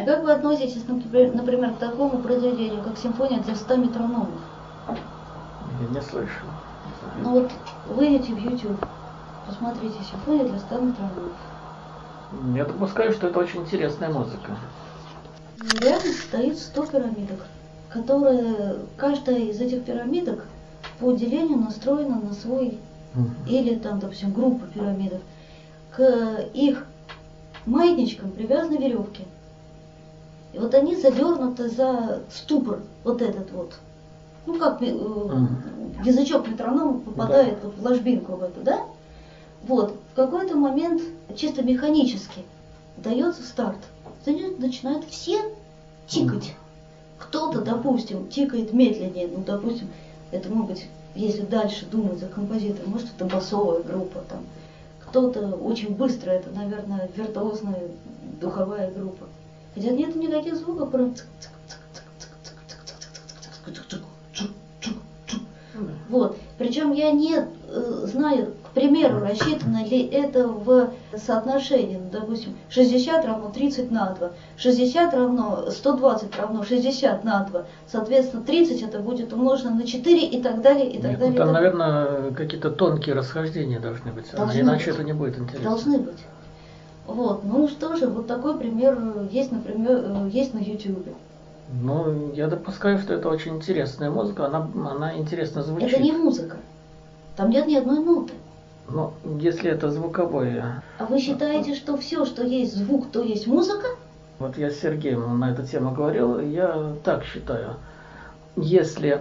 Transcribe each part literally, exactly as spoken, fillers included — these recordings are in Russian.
А как вы относитесь, например, например, к такому произведению, как «Симфония для ста метрономов»? Я не слышал. Ну вот, выйдите в YouTube, посмотрите «Симфония для ста метрономов». Я допускаю, что это очень интересная музыка. Рядом стоит сто пирамидок, которые, каждая из этих пирамидок по отделению настроена на свой, угу. или там, допустим, группа пирамидок. К их маятничкам привязаны веревки. И вот они завернуты за ступор, вот этот вот. Ну как э, угу. язычок метронома попадает да. вот в ложбинку в эту, да? Вот, в какой-то момент чисто механически дается старт. Начинают все тикать. Кто-то, допустим, тикает медленнее, ну, допустим, это может быть, если дальше думать за композитором, может, это басовая группа там. Кто-то очень быстро, это, наверное, виртуозная духовая группа. Хотя нет никаких звуков, просто вот. Причем я не э, знаю, к примеру, рассчитано ли это в соотношении, ну, допустим, шестьдесят равно тридцать на два, шестьдесят равно сто двадцать равно шестьдесят на два, соответственно, тридцать это будет умножено на четыре и так далее, и так Нет, далее. Ну, там, так наверное, какие-то тонкие расхождения должны быть, должны иначе быть. это не будет интересно. Должны быть. Вот, ну что же, вот такой пример есть, например, есть на YouTube. Ну, я допускаю, что это очень интересная музыка, она, она интересно звучит. Это не музыка. Там нет ни одной ноты. Ну, если это звуковое... А вы считаете, что все, что есть звук, то есть музыка? Вот я с Сергеем на эту тему говорил, я так считаю. Если,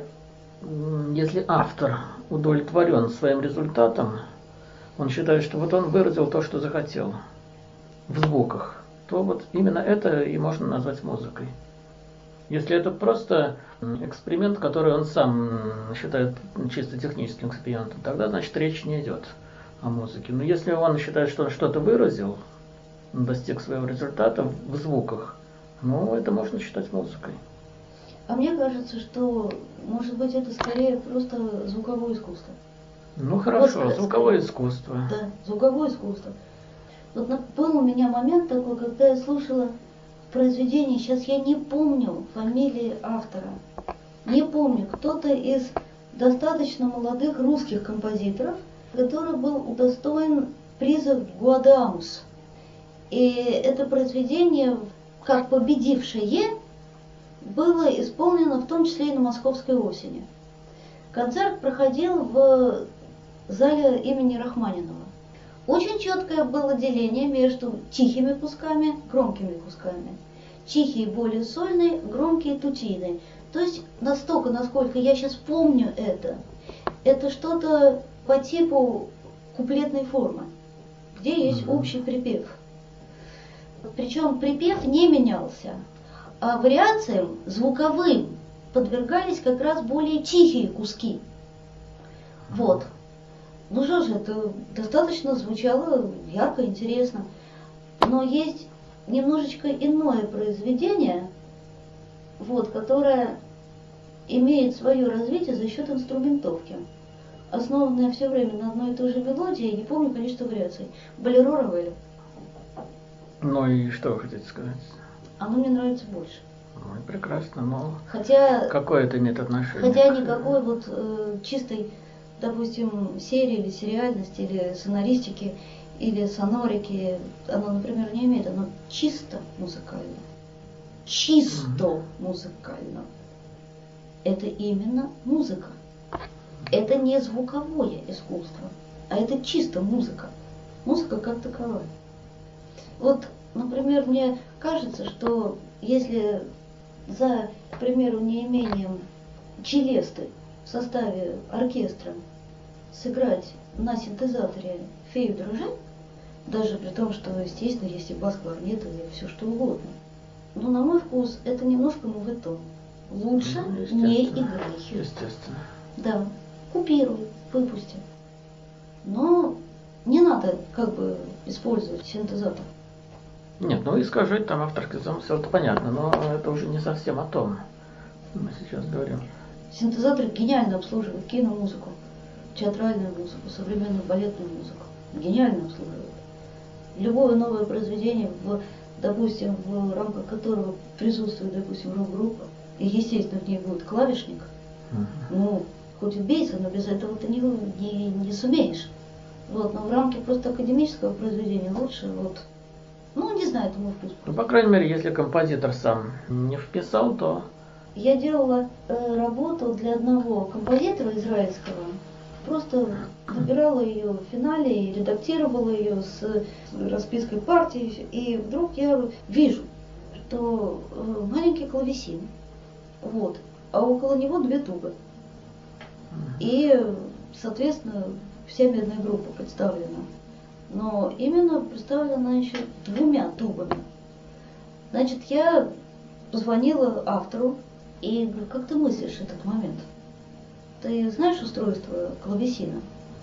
если автор удовлетворен своим результатом, он считает, что вот он выразил то, что захотел в звуках, то вот именно это и можно назвать музыкой. Если это просто эксперимент, который он сам считает чисто техническим экспериментом, тогда, значит, речь не идет о музыке. Но если он считает, что он что-то выразил, достиг своего результата в звуках, ну, это можно считать музыкой. А мне кажется, что, может быть, это скорее просто звуковое искусство. Ну, хорошо, вот, звуковое искусство. Да, звуковое искусство. Вот был у меня момент такой, когда я слушала произведение, сейчас я не помню фамилии автора, не помню, кто-то из достаточно молодых русских композиторов, который был удостоен приза Гуадамус. И это произведение, как победившее, было исполнено в том числе и на Московской осени. Концерт проходил в зале имени Рахманинова. Очень четкое было деление между тихими кусками, громкими кусками. Тихие более сольные, громкие тутийные. То есть настолько, насколько я сейчас помню это, это что-то по типу куплетной формы, где есть общий припев. Причем припев не менялся, а вариациям звуковым подвергались как раз более тихие куски. Вот. Ну что же, это достаточно звучало ярко, интересно. Но есть немножечко иное произведение, вот, которое имеет свое развитие за счет инструментовки, основанное все время на одной и той же мелодии, я не помню количество вариаций. Болеро Равеля. Ну и что вы хотите сказать? Оно мне нравится больше. Ну и прекрасно, но хотя, какое это имеет отношение? Хотя никакой вот э, чистой, допустим, серии или сериальности, или сценаристики, или сонорики, оно, например, не имеет, оно чисто музыкально. Чисто mm-hmm. музыкально. Это именно музыка. Это не звуковое искусство, а это чисто музыка. Музыка как таковая. Вот, например, мне кажется, что если за, к примеру, неимением челесты в составе оркестра сыграть на синтезаторе «Фею дрожжей», даже при том, что, естественно, есть и бас-кларнет, и все что угодно, но, на мой вкус, это немножко моветон. Лучше ну, не играй. Естественно. Да, купируй, выпусти. Но не надо как бы использовать синтезатор. Нет, ну искажать там авторский замысел, это понятно, но это уже не совсем о том, мы сейчас говорим. Синтезаторы гениально обслуживают киномузыку, театральную музыку, современную балетную музыку. Гениально обслуживают. Любое новое произведение в допустим, в рамках которого присутствует, допустим, рок-группа, и, естественно, в ней будет клавишник, uh-huh. ну, хоть убейся, но без этого ты не, не, не сумеешь. Вот, но в рамке просто академического произведения лучше, вот, ну, не знаю, это мой вкус. Ну, по крайней мере, если композитор сам не вписал, то... Я делала э, работу для одного композитора израильского, просто выбирала ее в финале и редактировала ее с распиской партии, и вдруг я вижу, что э, маленький клавесин, вот, а около него две тубы. И, соответственно, вся медная группа представлена. Но именно представлена еще двумя тубами. Значит, я позвонила автору и говорю, как ты мыслишь этот момент? Ты знаешь устройство клавесина?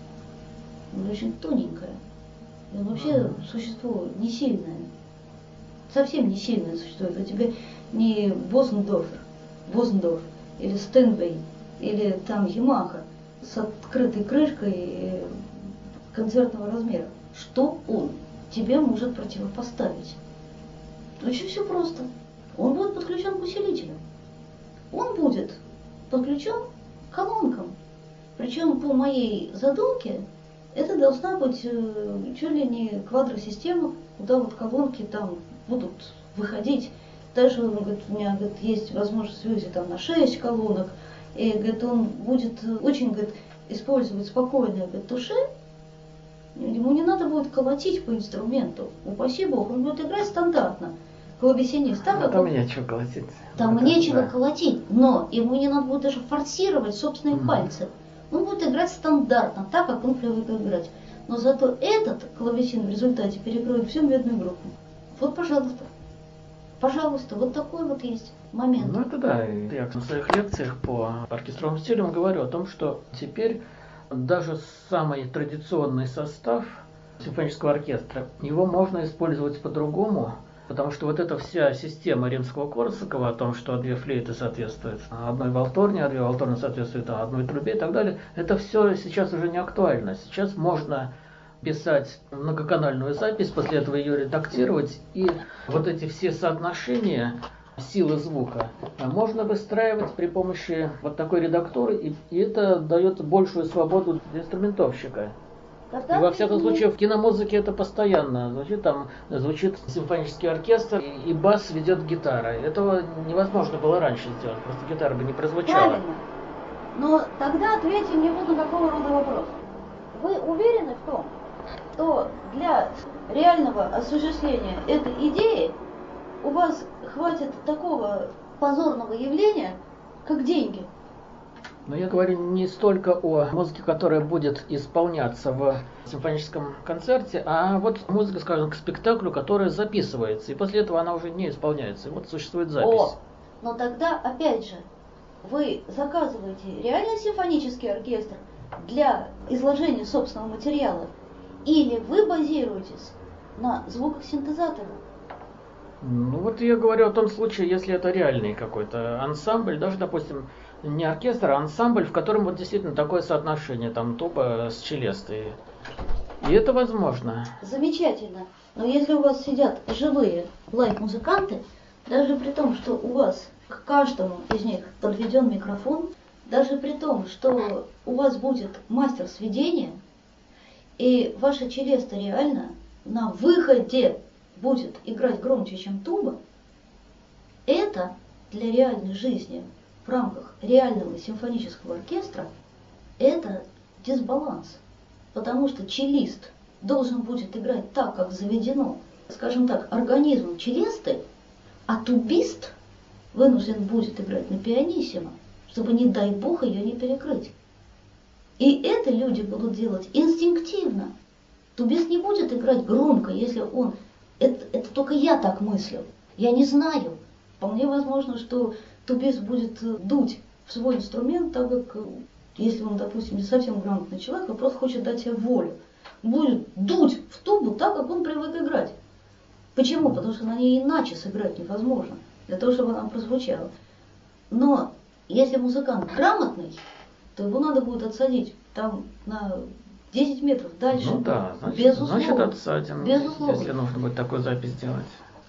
Он очень тоненькое. И он вообще uh-huh. существо не сильное. Совсем не сильное существо. Это тебе не Босендорфер, Босендорф или Стенвей, или там Ямаха с открытой крышкой концертного размера. Что он тебе может противопоставить? Очень все просто. Он будет подключен к усилителю. Он будет подключен к колонкам. Причем по моей задумке это должна быть э, чуть ли не квадросистема, куда вот колонки там будут выходить. Даже он говорит, у меня говорит, есть возможность вывести там на шесть колонок. И говорит, он будет очень говорит, использовать спокойное говорит, туше. Ему не надо будет колотить по инструменту. Упаси Бог, он будет играть стандартно. Клавесинист. Так, а там он... нечего колотить. Там это, нечего да. колотить, но ему не надо будет даже форсировать собственные mm-hmm. пальцы. Он будет играть стандартно, так, как он привык играть. Но зато этот клавесин в результате перекроет всю медную группу. Вот, пожалуйста. Пожалуйста, вот такой вот есть момент. Ну это да, я в своих лекциях по оркестровым стилям говорю о том, что теперь даже самый традиционный состав симфонического оркестра, его можно использовать по-другому, потому что вот эта вся система Римского-Корсакова о том, что две флейты соответствуют одной валторне, а две валторны соответствуют одной трубе и так далее, это все сейчас уже не актуально. Сейчас можно писать многоканальную запись, после этого ее редактировать, и вот эти все соотношения силы звука можно выстраивать при помощи вот такой редактуры, и, и это дает большую свободу для инструментовщика. И во всяком случае в киномузыке это постоянно звучит, там звучит симфонический оркестр, и, и бас ведет гитара. Этого невозможно было раньше сделать, просто гитара бы не прозвучала. Правильно. Но тогда ответьте мне вот на какого рода вопрос. Вы уверены в том, что для реального осуществления этой идеи у вас хватит такого позорного явления, как деньги? Но я говорю не столько о музыке, которая будет исполняться в симфоническом концерте, а вот музыка, скажем, к спектаклю, которая записывается, и после этого она уже не исполняется. И вот существует запись. О, но тогда, опять же, вы заказываете реальный симфонический оркестр для изложения собственного материала, или вы базируетесь на звуках синтезатора? Ну вот я говорю о том случае, если это реальный какой-то ансамбль, даже, допустим, не оркестр, а ансамбль, в котором вот действительно такое соотношение, там туба с челестой. И это возможно. Замечательно. Но если у вас сидят живые лайв-музыканты, даже при том, что у вас к каждому из них подведен микрофон, даже при том, что у вас будет мастер сведения, и ваша челеста реально на выходе будет играть громче, чем туба, это для реальной жизни в рамках реального симфонического оркестра это дисбаланс. Потому что челист должен будет играть так, как заведено, скажем так, организмом челесты, а тубист вынужден будет играть на пианиссимо, чтобы, не дай бог, ее не перекрыть. И это люди будут делать инстинктивно. Тубист не будет играть громко, если он... Это, это только я так мыслю. Я не знаю. Вполне возможно, что тубист будет дуть в свой инструмент, так как, если он, допустим, не совсем грамотный человек, а просто хочет дать себе волю. Будет дуть в тубу так, как он привык играть. Почему? Потому что на ней иначе сыграть невозможно, для того, чтобы она прозвучала. Но если музыкант грамотный, то его надо будет отсадить там на десять метров дальше. Ну да, значит, безусловно, значит отсадим, безусловно. если нужно будет такую запись сделать.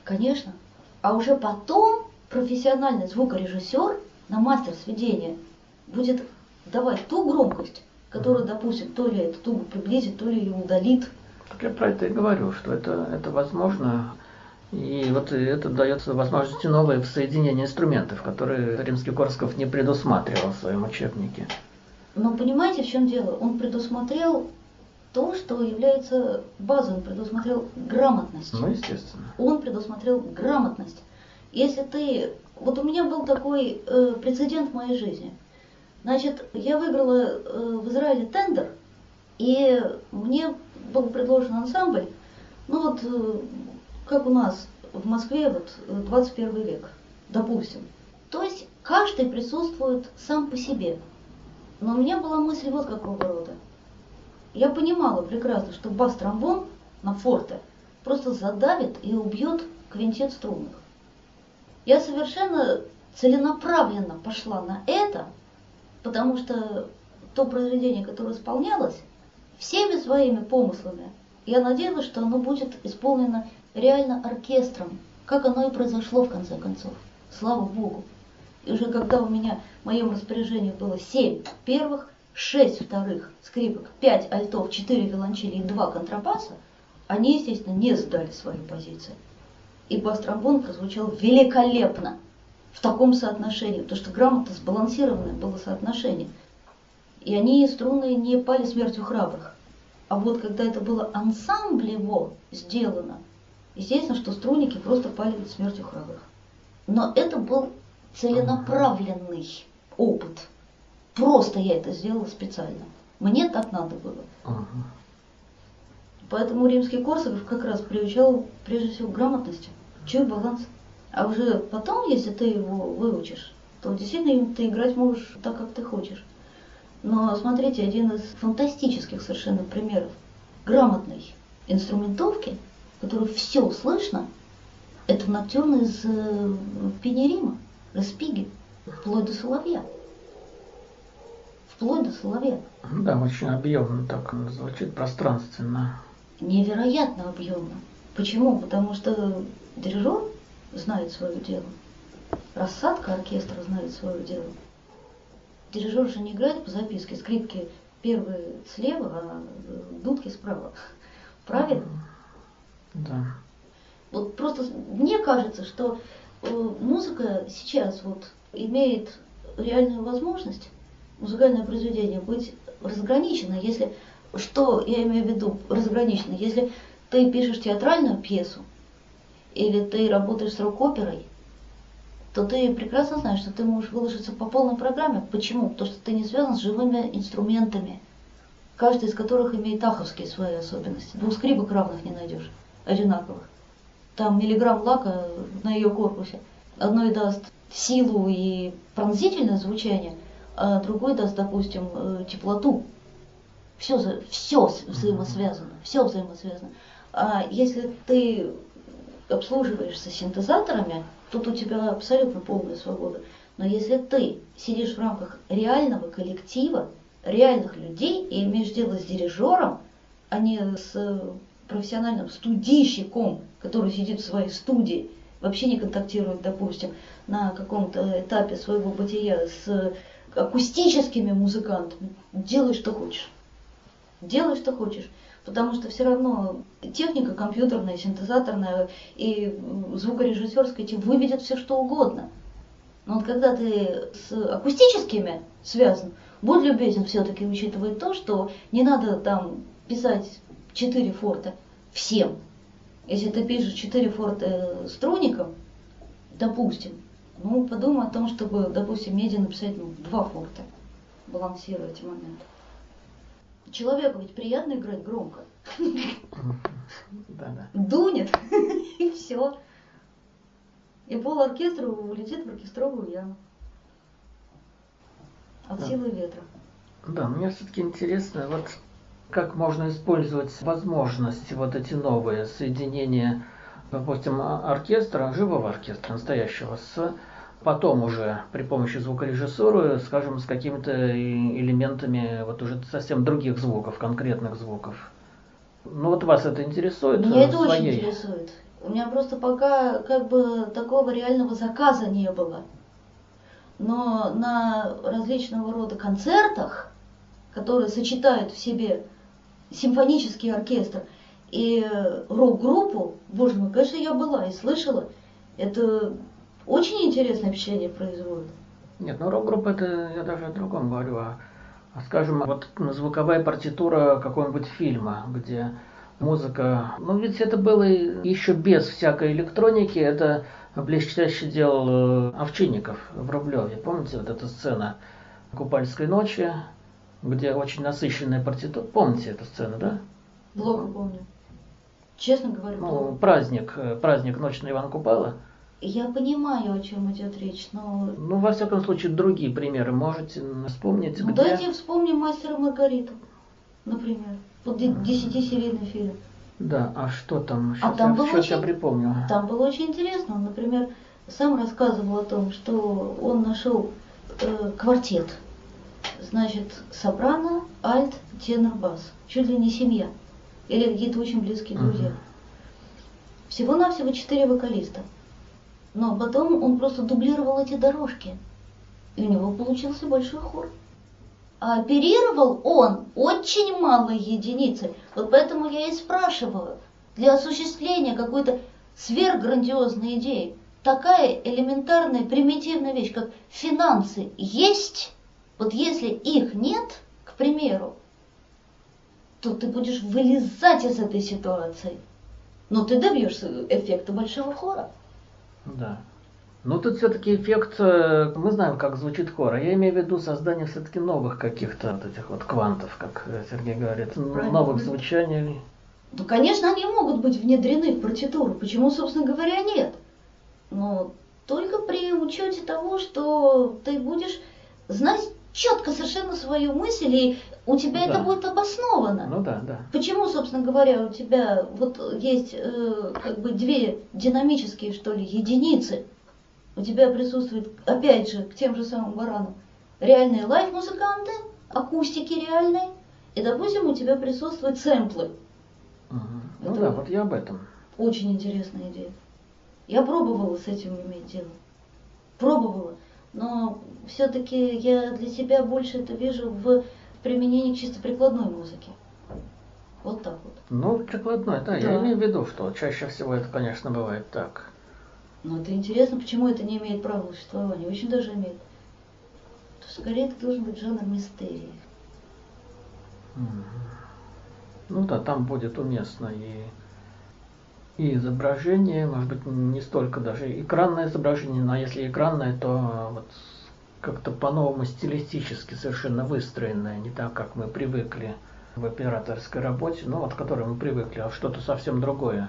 Конечно. А уже потом профессиональный звукорежиссер на мастер сведения будет давать ту громкость, которая, допустим, то ли эту трубу приблизит, то ли ее удалит. Так я про это и говорю, что это, это возможно. И вот это дает возможности новые в соединении инструментов, которые Римский-Корсаков не предусматривал в своем учебнике. Но понимаете, в чем дело? Он предусмотрел то, что является базой, он предусмотрел грамотность. Ну, естественно. Он предусмотрел грамотность. Если ты... Вот у меня был такой э, прецедент в моей жизни. Значит, я выиграла э, в Израиле тендер, и мне был предложен ансамбль, ну вот, э, как у нас в Москве, вот, двадцать первый век, допустим. То есть каждый присутствует сам по себе. Но у меня была мысль вот какого рода. Я понимала прекрасно, что бас-тромбон на форте просто задавит и убьет квинтет струнных. Я совершенно целенаправленно пошла на это, потому что то произведение, которое исполнялось, всеми своими помыслами, я надеялась, что оно будет исполнено реально оркестром, как оно и произошло в конце концов. Слава Богу. И уже когда у меня в моем распоряжении было семь первых, шесть вторых скрипок, пять альтов, четыре виолончели и два контрабаса, они, естественно, не сдали свою позицию. И бас-тромбон прозвучал великолепно в таком соотношении, потому что грамотно сбалансированное было соотношение. И они, струнные, не пали смертью храбрых. А вот когда это было ансамблево сделано, естественно, что струнники просто пали смертью храбрых. Но это был целенаправленный опыт. Просто я это сделала специально. Мне так надо было. Угу. Поэтому Римский-Корсаков как раз приучал прежде всего к грамотности, чуй баланс. А уже потом, если ты его выучишь, то действительно ты играть можешь так, как ты хочешь. Но смотрите, один из фантастических совершенно примеров грамотной инструментовки, в которой все слышно, это ноктюрн из э, Пинерима, Респиги, вплоть до соловья. Вплоть до соловья. Да, очень объемно так звучит, пространственно. Невероятно объемно. Почему? Потому что дирижер знает свое дело. Рассадка оркестра знает свое дело. Дирижер же не играет по записке. Скрипки первые слева, а дудки справа. Правильно? Да. Вот просто мне кажется, что музыка сейчас вот имеет реальную возможность, музыкальное произведение, быть разграничено, если, что я имею в виду разграничено, если ты пишешь театральную пьесу, или ты работаешь с рок-оперой, то ты прекрасно знаешь, что ты можешь выложиться по полной программе. Почему? Потому что ты не связан с живыми инструментами, каждый из которых имеет аховские свои особенности. Двух скрипок равных не найдешь, одинаковых. Там миллиграмм лака на ее корпусе. Одной даст силу и пронзительное звучание, а другой даст, допустим, теплоту. Все, все взаимосвязано, все взаимосвязано. А если ты обслуживаешься синтезаторами, тут у тебя абсолютно полная свобода. Но если ты сидишь в рамках реального коллектива, реальных людей и имеешь дело с дирижером, а не с профессиональным студийщиком, который сидит в своей студии, вообще не контактирует, допустим, на каком-то этапе своего бытия с акустическими музыкантами, делай, что хочешь. Делай, что хочешь. Потому что все равно техника компьютерная, синтезаторная и звукорежиссерская тебе выведет все, что угодно. Но вот когда ты с акустическими связан, будь любезен все-таки учитывать то, что не надо там писать четыре форта всем. Если ты пишешь четыре форта струнником, допустим, ну подумай о том, чтобы, допустим, меди написать ну, два форта, балансируя эти моменты. Человеку ведь приятно играть громко. Да-да. Дунет, и все. И пол оркестра улетит в оркестровую яму. От силы ветра. Да, мне все-таки интересно, вот как можно использовать возможности вот эти новые соединения, допустим, оркестра, живого оркестра, настоящего, с потом уже при помощи звукорежиссуры, скажем, с какими-то элементами вот уже совсем других звуков, конкретных звуков. Ну вот вас это интересует? Меня это своей... очень интересует. У меня просто пока как бы такого реального заказа не было. Но на различного рода концертах, которые сочетают в себе симфонический оркестр и рок-группу, боже мой, конечно, я была и слышала. Это очень интересное впечатление производит. Нет, ну рок-группа это я даже о другом говорю, а, а скажем, вот звуковая партитура какого-нибудь фильма, где музыка, ну ведь это было еще без всякой электроники, это блестяще делал Овчинников в Рублеве. Помните вот эта сцена «Купальской ночи», где очень насыщенная партитура? Помните эту сцену, да? Плохо помню. Честно говоря, ну, плохо. праздник, праздник «Ночь на Ивана Купала». Я понимаю, о чем идет речь, но... Ну, во всяком случае, другие примеры можете вспомнить, Ну, где... дайте вспомним «Мастера и Маргариту», например. Вот десятисерийный фильм. Да, а что там? Сейчас, А там я, было сейчас очень, я припомню. Там было очень интересно. Он, например, сам рассказывал о том, что он нашел э, квартет. Значит, сопрано, альт, тенор, бас. Чуть ли не семья. Или какие-то очень близкие друзья. Угу. Всего-навсего четыре вокалиста. Но потом он просто дублировал эти дорожки. И у него получился большой хор. А оперировал он очень малой единицей. Вот поэтому я и спрашиваю. Для осуществления какой-то сверхграндиозной идеи, такая элементарная, примитивная вещь, как финансы, есть. Вот если их нет, к примеру, то ты будешь вылезать из этой ситуации. Но ты добьешься эффекта большого хора. Да. Ну, тут все-таки эффект, мы знаем, как звучит хор, а я имею в виду создание все-таки новых каких-то вот этих вот квантов, как Сергей говорит, Правильно. новых звучаний. Ну, конечно, они могут быть внедрены в партитуру, почему, собственно говоря, нет. Но только при учете того, что ты будешь знать четко совершенно свою мысль, и у тебя да. это будет обосновано. Ну да, да. Почему, собственно говоря, у тебя вот есть э, как бы две динамические, что ли, единицы. У тебя присутствует, опять же, к тем же самым баранам, реальные лайв-музыканты, акустики реальные, и, допустим, у тебя присутствуют сэмплы. Угу. Ну да, вот я об этом. Очень интересная идея. Я пробовала с этим иметь дело. Пробовала. Но все-таки я для себя больше это вижу в применении чисто прикладной музыки. Вот так вот. Ну, прикладной, да. да. Я имею в виду, что чаще всего это, конечно, бывает так. Но это интересно, почему это не имеет права на существование. Очень даже имеет. То есть, скорее, это должен быть жанр мистерии. Ну да, там будет уместно и, и изображение, может быть, не столько даже экранное изображение, но если экранное, то вот как-то по-новому стилистически совершенно выстроенное, не так, как мы привыкли в операторской работе, ну вот к которой мы привыкли, а что-то совсем другое.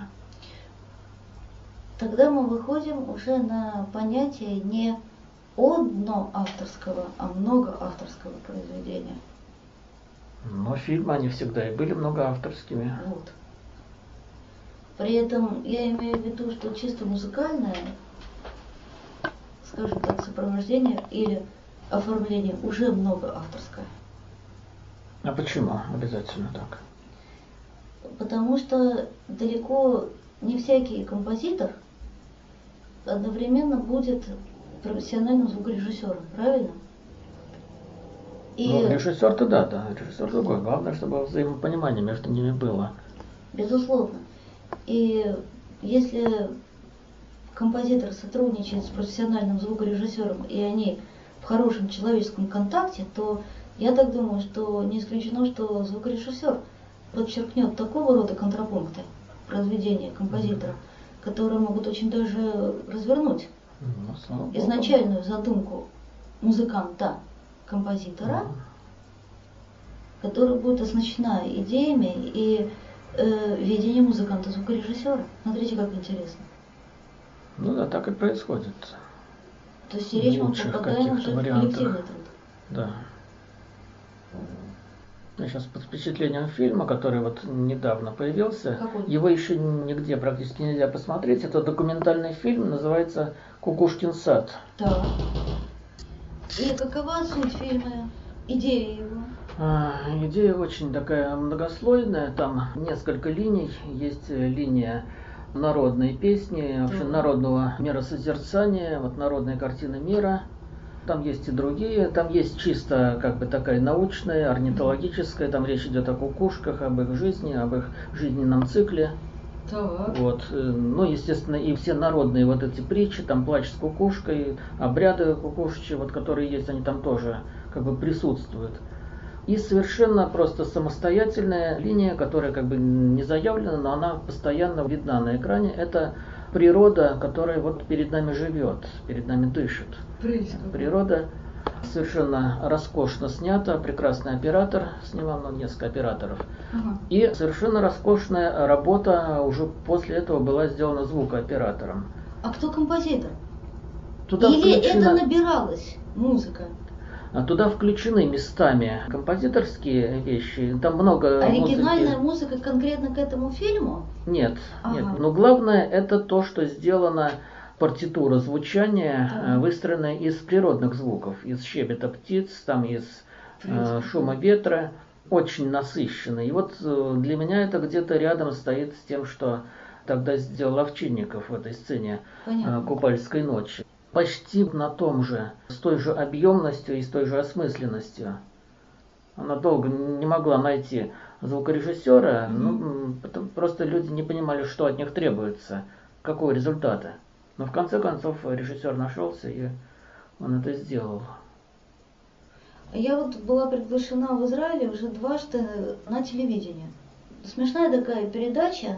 Тогда мы выходим уже на понятие не одно авторского, а много авторского произведения. Но фильмы, они всегда и были многоавторскими. Вот. При этом я имею в виду, что чисто музыкальное, скажем так, сопровождение или оформление уже многоавторское. А почему обязательно так? Потому что далеко не всякий композитор одновременно будет профессиональным звукорежиссером, правильно? И... Ну, режиссер-то да, да, режиссер другой. Главное, чтобы взаимопонимание между ними было. Безусловно. И если композитор сотрудничает с профессиональным звукорежиссером, и они в хорошем человеческом контакте, то я так думаю, что не исключено, что звукорежиссер подчеркнет такого рода контрапункты произведения композитора, mm-hmm. которые могут очень даже развернуть mm-hmm. изначальную задумку музыканта, композитора, mm-hmm. которая будет оснащена идеями и э, видением музыканта-звукорежиссера. Смотрите, как интересно. Ну да, так и происходит. То есть речь мы попадаем уже в коллективный труд. Да. Я сейчас под впечатлением фильма, который вот недавно появился. Какой? Его еще нигде практически нельзя посмотреть. Это документальный фильм, называется «Кукушкин сад». Да. И какова суть фильма, идея его? А, идея очень такая многослойная. Там несколько линий. Есть линия народные песни, вообще Да. народного миросозерцания, вот народные картины мира. Там есть и другие, там есть чисто как бы такая научная, орнитологическая, там речь идет о кукушках, об их жизни, об их жизненном цикле. Так. Вот. Ну, естественно, и все народные вот эти притчи, там плач с кукушкой, обряды кукушечьи, вот которые есть, они там тоже как бы присутствуют. И совершенно просто самостоятельная линия, которая как бы не заявлена, но она постоянно видна на экране. Это природа, которая вот перед нами живет, перед нами дышит. Прелесть. Природа совершенно роскошно снята, прекрасный оператор снимал, ну, несколько операторов. Ага. И совершенно роскошная работа уже после этого была сделана звукооператором. А кто композитор? Туда Или включена... это набиралась музыка? Туда включены местами композиторские вещи. Там много Оригинальная музыки. музыка конкретно к этому фильму? Нет, Ага. нет. Но главное это то, что сделано партитура звучания, Да. выстроенная из природных звуков, из щебета птиц, там из э, шума ветра, очень насыщенный. И вот э, для меня это где-то рядом стоит с тем, что тогда сделал Овчинников в этой сцене э, «Купальской ночи». Почти на том же, с той же объемностью и с той же осмысленностью. Она долго не могла найти звукорежиссера, mm-hmm. ну, потому, просто люди не понимали, что от них требуется, какого результата. Но в конце концов режиссер нашелся, и он это сделал. Я вот была приглашена в Израиле уже дважды на телевидение. Смешная такая передача,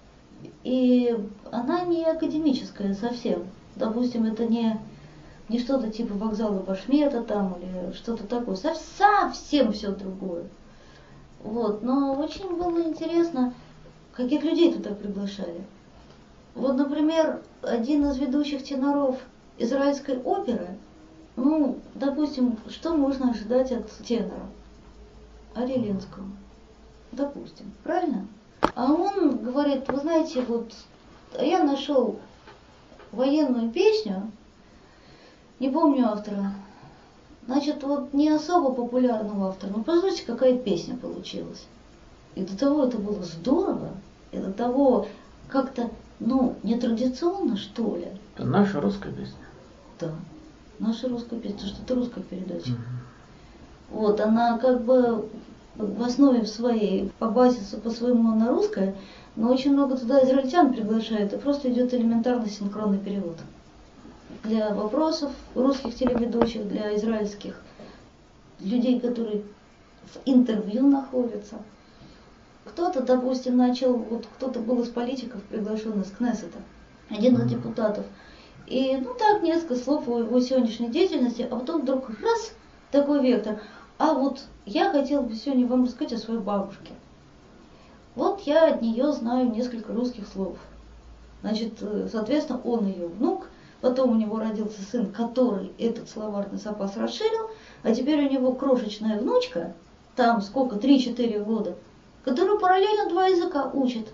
и она не академическая совсем. Допустим, это не, не что-то типа вокзала Башмета там или что-то такое. Совсем все другое. Вот. Но очень было интересно, каких людей туда приглашали. Вот, например, один из ведущих теноров израильской оперы, ну, допустим, что можно ожидать от тенора? Ария Ленского. Допустим. Правильно? А он говорит, вы знаете, вот я нашел военную песню, не помню автора, значит, вот не особо популярного автора, но послушайте, какая песня получилась. И до того это было здорово, и до того как-то, ну, нетрадиционно, что ли. Это наша русская песня. Да, наша русская песня, потому что это русская передача. Угу. Вот, она как бы в основе своей, по базису, по своему она русская, но очень много туда израильтян приглашают, и просто идет элементарный синхронный перевод. Для вопросов русских телеведущих, для израильских людей, которые в интервью находятся. Кто-то, допустим, начал, вот кто-то был из политиков приглашен из Кнессета, один из депутатов. И, ну так, несколько слов о его сегодняшней деятельности, а потом вдруг раз, такой вектор. А вот я хотела бы сегодня вам рассказать о своей бабушке. Вот я от нее знаю несколько русских слов. Значит, соответственно, он ее внук, потом у него родился сын, который этот словарный запас расширил, а теперь у него крошечная внучка, там сколько, три-четыре года, которая параллельно два языка учит.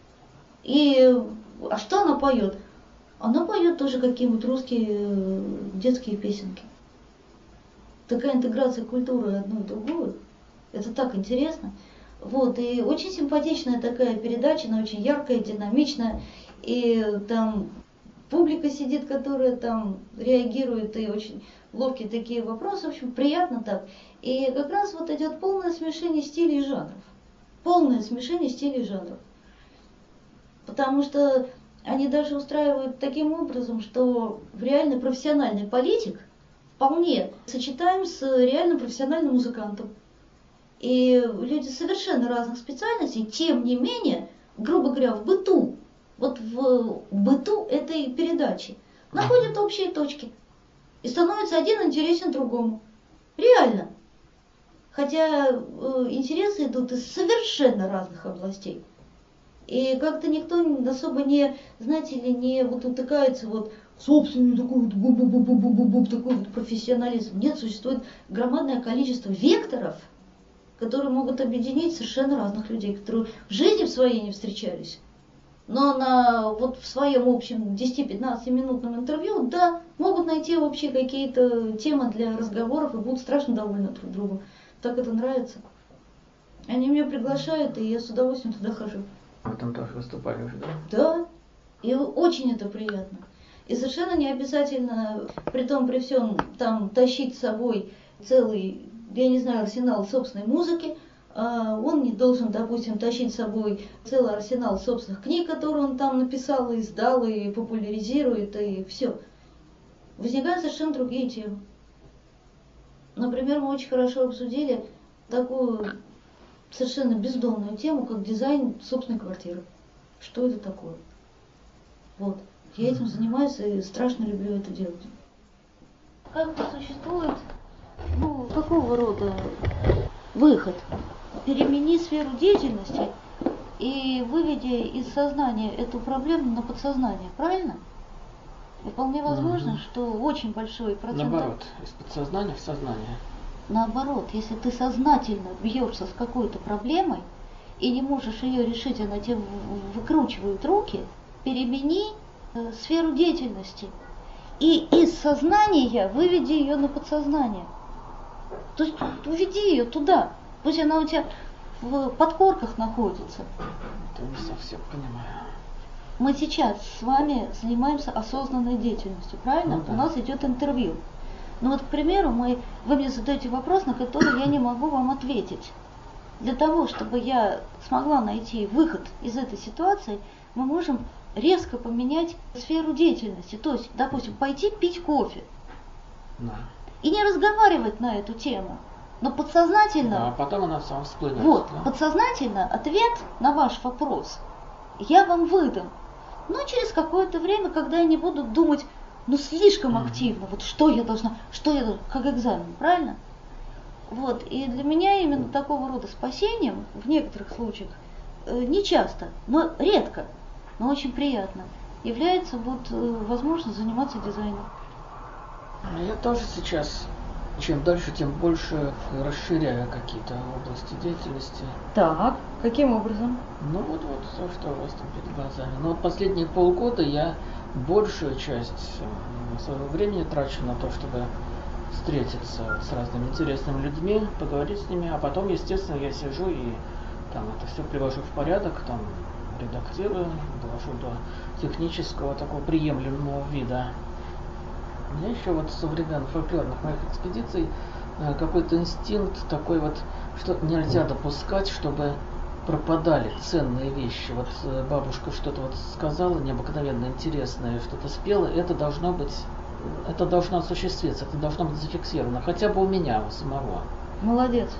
И, а что она поет? Она поет тоже какие-нибудь русские детские песенки. Такая интеграция культуры одну в другую, это так интересно. Вот, и очень симпатичная такая передача, она очень яркая, динамичная, и там публика сидит, которая там реагирует, и очень ловкие такие вопросы, в общем, приятно так. И как раз вот идет полное смешение стилей и жанров. Полное смешение стилей и жанров. Потому что они даже устраивают таким образом, что реально профессиональный политик вполне сочетаем с реально профессиональным музыкантом. И люди совершенно разных специальностей, тем не менее, грубо говоря, в быту, вот в быту этой передачи, находят общие точки. И становится один интересен другому. Реально. Хотя э, интересы идут из совершенно разных областей. И как-то никто особо не, знаете ли, не вот утыкается вот собственный такой вот бу-бу-бу-бу-бу-бу, такой вот профессионализм. Нет, существует громадное количество векторов, которые могут объединить совершенно разных людей, которые в жизни в своей не встречались. Но на, вот в своем общем десяти-пятнадцатиминутном интервью, да, могут найти общие какие-то темы для разговоров и будут страшно довольны друг другу. Так это нравится. Они меня приглашают, и я с удовольствием туда хожу. Вы там тоже выступали уже, да? Да, И очень это приятно. И совершенно не обязательно, при том, при всем, там, тащить с собой целый, я не знаю, арсенал собственной музыки. Он не должен, допустим, тащить с собой целый арсенал собственных книг, которые он там написал, и издал, и популяризирует, и все. Возникают совершенно другие темы. Например, мы очень хорошо обсудили такую совершенно бездомную тему, как дизайн собственной квартиры. Что это такое? Вот. Я этим занимаюсь и страшно люблю это делать. Как бы существует, ну, какого рода выход? Перемени сферу деятельности и выведи из сознания эту проблему на подсознание, правильно? И вполне возможно, угу. что очень большой процент... Наоборот, из подсознания в сознание. Наоборот, если ты сознательно бьешься с какой-то проблемой и не можешь ее решить, она тебе выкручивает руки, перемени э, сферу деятельности и из сознания выведи ее на подсознание. То есть уведи ее туда. Пусть она у тебя в подкорках находится. Это не совсем понимаю. Мы сейчас с вами занимаемся осознанной деятельностью, правильно? Ну, да. У нас идет интервью. Ну вот, к примеру, мы, вы мне задаете вопрос, на который я не могу вам ответить. Для того, чтобы я смогла найти выход из этой ситуации, мы можем резко поменять сферу деятельности. То есть, допустим, пойти пить кофе. Да. И не разговаривать на эту тему. Но подсознательно... Да, а потом она сама всплывет. Вот, да? подсознательно ответ на ваш вопрос я вам выдам. Но через какое-то время, когда я не буду думать, ну, слишком mm-hmm. активно, вот что я должна, что я должна, как экзамен, правильно? Вот, и для меня именно такого рода спасением, в некоторых случаях, э, не часто, но редко, но очень приятно, является вот э, возможность заниматься дизайном. Я тоже сейчас... Чем дальше, тем больше расширяю какие-то области деятельности. Так, каким образом? Ну вот, вот то, что у вас там перед глазами. Но вот последние полгода я большую часть своего времени трачу на то, чтобы встретиться с разными интересными людьми, поговорить с ними, а потом, естественно, я сижу и там это все привожу в порядок, там редактирую, довожу до технического такого приемлемого вида. У меня еще вот со времен фольклорных моих экспедиций какой-то инстинкт такой вот, что нельзя допускать, чтобы пропадали ценные вещи. Вот бабушка что-то вот сказала необыкновенно интересное, что-то спела, это должно быть, это должно осуществиться, это должно быть зафиксировано, хотя бы у меня, у самого. Молодец.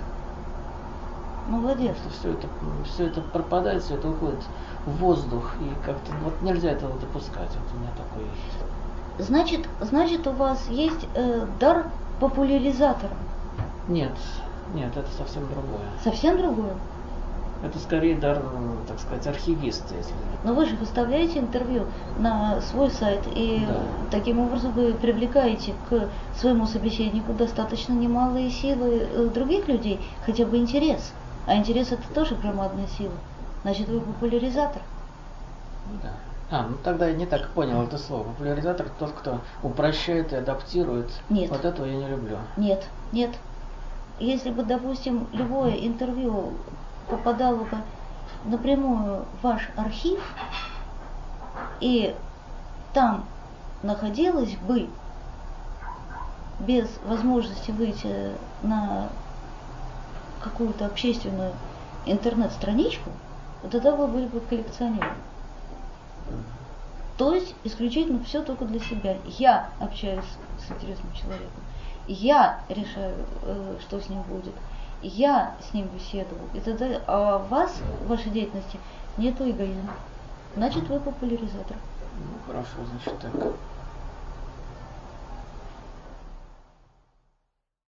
Молодец. Что все это, все это пропадает, все это уходит в воздух, и как-то вот нельзя этого допускать. Вот у меня такое есть. Значит, значит, у вас есть э, дар популяризатора? Нет, нет, это совсем другое. Совсем другое? Это скорее дар, так сказать, архивиста, если. Но вы же выставляете интервью на свой сайт, и да. таким образом вы привлекаете к своему собеседнику достаточно немалые силы других людей, хотя бы интерес. А интерес — это тоже громадная сила. Значит, вы популяризатор. Да. А, ну тогда я не так понял это слово. Популяризатор — тот, кто упрощает и адаптирует. Нет. Вот этого я не люблю. Нет, нет. Если бы, допустим, любое интервью попадало бы напрямую в ваш архив, и там находилось бы без возможности выйти на какую-то общественную интернет-страничку, тогда вы были бы коллекционером. То есть исключительно все только для себя. Я общаюсь с интересным человеком. Я решаю, что с ним будет. Я с ним беседую. И тогда, а у вас, в вашей деятельности, нету эгоизма. Значит, вы популяризатор. Ну, хорошо, значит так.